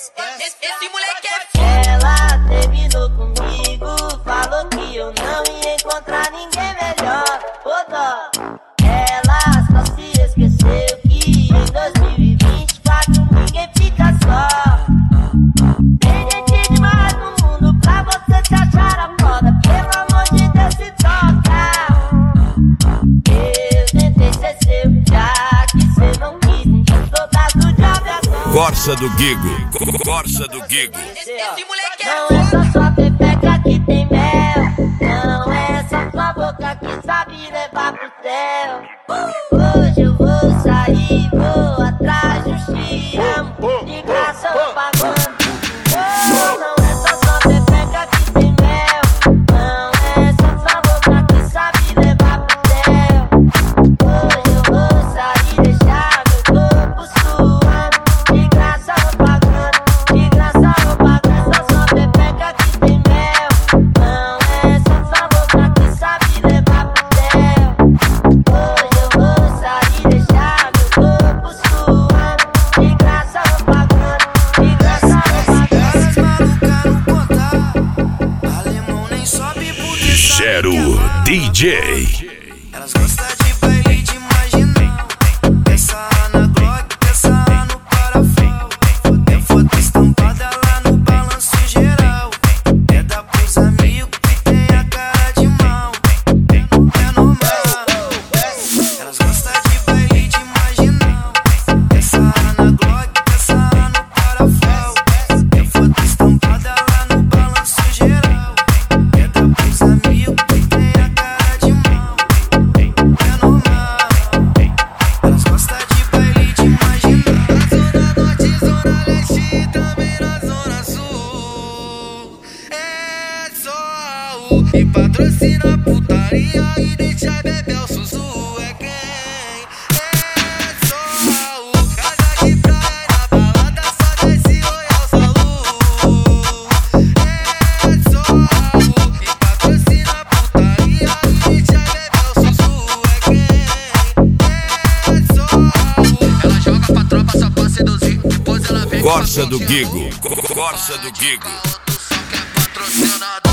Esse moleque é Ela terminou comigo, falou que eu não ia encontrar ninguém melhor. Ô dó, ela só se esqueceu que em 2024 ninguém fica só. Tem gente demais no mundo pra você se achar a foda. Pelo amor de Deus, se toca. Eu tentei ser seu, já que cê não quis. Então tô dado de aviação. Corsa do Guigo, Corsa do Guigo. esse moleque Não é só sua pepeca que tem mel. Não é só sua boca que sabe levar pro céu. Hoje eu vou sair, vou atrás do te amo. De graça eu pagando. Oh, não é só sua pepeca que tem mel. Não é só sua boca que sabe levar pro céu. Hoje eu vou sair, deixar meu corpo suando. De graça eu pagando. De graça eu pagando. Só sua pepeca que tem mel. Não é só sua boca que sabe levar pro céu. Hoje eu vou sair, deixar meu corpo suando. De graça eu pagando. De graça eu pagando. Alemão nem sobe porque Gero DJ. elas gostam de baile de marginal. Essa na Glock, essa no Parafal. Tem foto estampada lá no balanço geral. É da pros amigos que tem a cara de mal. É normal. Elas gostam de baile de marginal. Essa na Glock, essa no Parafal. Tem foto estampada lá no balanço geral. É da pros amigos que tem a cara de mal. É normal. Elas gostam de baile de marginal. Na zona norte, zona leste e também na zona sul. É só o que patrocina a putaria e deixa beber o Suzu. É quem? É só o casa de praia na balada, só desce Royal Salu. É só o que patrocina a putaria e deixa beber o Suzu. É quem? É só o. Ela joga pra tropa só pra seduzir. Depois ela vem com a Corsa do boquinha. Guigo, Corsa do Guigo. Só que é patrocinador.